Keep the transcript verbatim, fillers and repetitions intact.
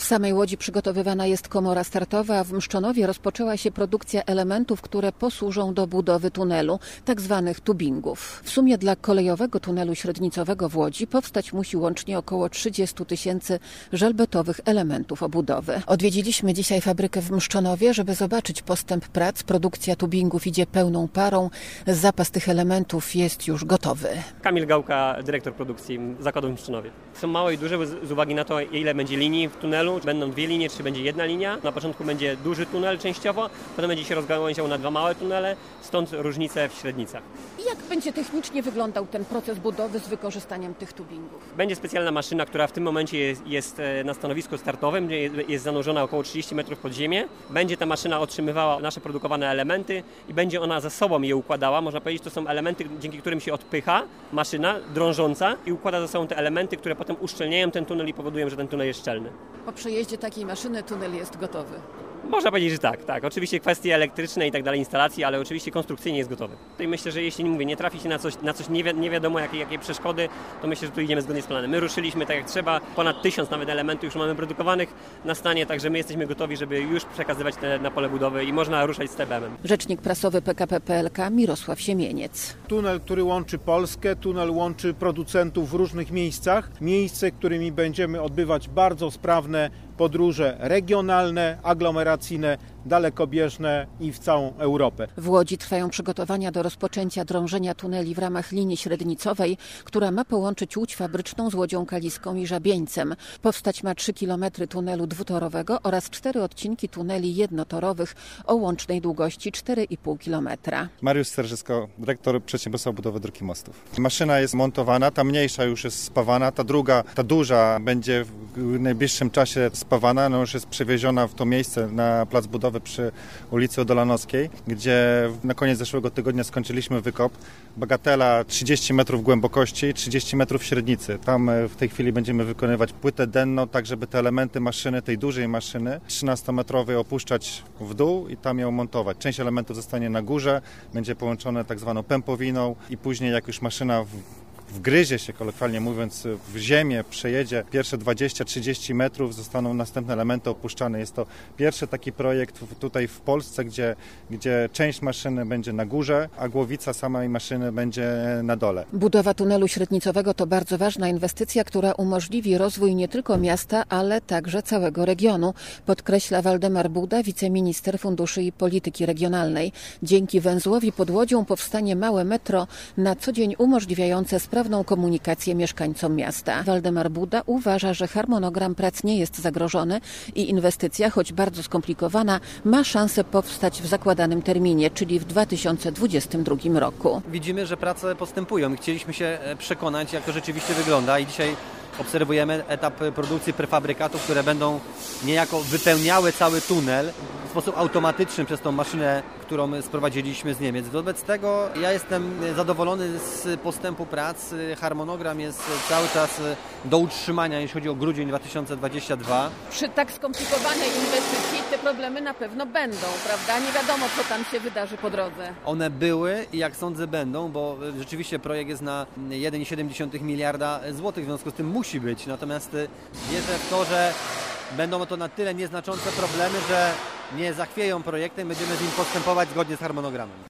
samej Łodzi przygotowywana jest komora startowa, a w Mszczonowie rozpoczęła się produkcja elementów, które posłużą do budowy tunelu, tak zwanych tubingów. W sumie dla kolejowego tunelu średnicowego w Łodzi powstać musi łącznie około trzydzieści tysięcy żelbetowych elementów obudowy. Odwiedziliśmy dzisiaj fabrykę w Mszczonowie, żeby zobaczyć postęp prac. Produkcja tubingów idzie pełną parą. Zapas tych elementów jest już gotowy. Kamil Gałka, dyrektor produkcji zakładu w Mszczonowie. Są małe i duże z uwagi na to, ile będzie linii w tunelu. Będą dwie linie, czy będzie jedna linia. Na początku będzie duży tunel częściowo, potem będzie się rozgałęział na dwa małe tunele, stąd różnice w średnicach. I jak będzie technicznie wyglądał ten proces budowy z wykorzystaniem tych tubingów? Będzie specjalna maszyna, która w tym momencie jest, jest na stanowisku startowym, gdzie jest zanurzona około trzydzieści metrów pod ziemię. Będzie ta maszyna otrzymywała nasze produkowane elementy i będzie ona ze sobą je układała. Można powiedzieć, to są elementy, dzięki którym się odpycha maszyna drążąca i układa ze sobą te elementy, które potem uszczelniają ten tunel i powodują, że ten tunel jest szczelny. Po przejeździe takiej maszyny tunel jest gotowy. Można powiedzieć, że tak, tak. Oczywiście kwestie elektryczne i tak dalej, instalacji, ale oczywiście konstrukcyjnie jest gotowy. I myślę, że jeśli, nie mówię, nie trafi się na coś, na coś nie, wi- nie wiadomo jakie, jakie przeszkody, to myślę, że tu idziemy zgodnie z planem. My ruszyliśmy tak jak trzeba, ponad tysiąc nawet elementów już mamy produkowanych na stanie, także my jesteśmy gotowi, żeby już przekazywać te na pole budowy i można ruszać z T B M-em. Rzecznik prasowy P K P P L K Mirosław Siemieniec. Tunel, który łączy Polskę, tunel łączy producentów w różnych miejscach. Miejsce, którymi będziemy odbywać bardzo sprawne podróże regionalne, aglomeracyjne, dalekobieżne i w całą Europę. W Łodzi trwają przygotowania do rozpoczęcia drążenia tuneli w ramach linii średnicowej, która ma połączyć Łódź Fabryczną z Łodzią Kaliską i Żabieńcem. Powstać ma trzy kilometry tunelu dwutorowego oraz cztery odcinki tuneli jednotorowych o łącznej długości cztery i pół kilometra. Mariusz Sterżysko, dyrektor Przedsiębiorstwa Budowy Dróg i Mostów. Maszyna jest montowana, ta mniejsza już jest spawana, ta druga, ta duża będzie w najbliższym czasie spawana, no już jest przewieziona w to miejsce na plac budowy przy ulicy Odolanowskiej, gdzie na koniec zeszłego tygodnia skończyliśmy wykop. Bagatela trzydzieści metrów głębokości, trzydzieści metrów średnicy. Tam w tej chwili będziemy wykonywać płytę denną, tak żeby te elementy maszyny, tej dużej maszyny trzynastometrowej opuszczać w dół i tam ją montować. Część elementów zostanie na górze, będzie połączone tak zwaną pępowiną i później jak już maszyna w wgryzie się, kolokwialnie mówiąc, w ziemię, przejedzie pierwsze dwadzieścia trzydzieści metrów, zostaną następne elementy opuszczane. Jest to pierwszy taki projekt tutaj w Polsce, gdzie, gdzie część maszyny będzie na górze, a głowica samej maszyny będzie na dole. Budowa tunelu średnicowego to bardzo ważna inwestycja, która umożliwi rozwój nie tylko miasta, ale także całego regionu, podkreśla Waldemar Buda, wiceminister Funduszy i Polityki Regionalnej. Dzięki węzłowi pod Łodzią powstanie małe metro, na co dzień umożliwiające sprawę sprawną komunikację mieszkańcom miasta. Waldemar Buda uważa, że harmonogram prac nie jest zagrożony i inwestycja, choć bardzo skomplikowana, ma szansę powstać w zakładanym terminie, czyli w dwa tysiące dwudziestym drugim roku. Widzimy, że prace postępują i chcieliśmy się przekonać, jak to rzeczywiście wygląda i dzisiaj obserwujemy etap produkcji prefabrykatów, które będą niejako wypełniały cały tunel w sposób automatyczny przez tą maszynę, którą sprowadziliśmy z Niemiec. Wobec tego ja jestem zadowolony z postępu prac. Harmonogram jest cały czas do utrzymania, jeśli chodzi o grudzień dwa tysiące dwudziesty drugi. Przy tak skomplikowanej inwestycji te problemy na pewno będą, prawda? Nie wiadomo, co tam się wydarzy po drodze. One były i jak sądzę będą, bo rzeczywiście projekt jest na jeden przecinek siedem miliarda złotych, w związku z tym musi być. Natomiast wierzę w to, że będą to na tyle nieznaczące problemy, że nie zachwieją projektem, będziemy z nim postępować zgodnie z harmonogramem.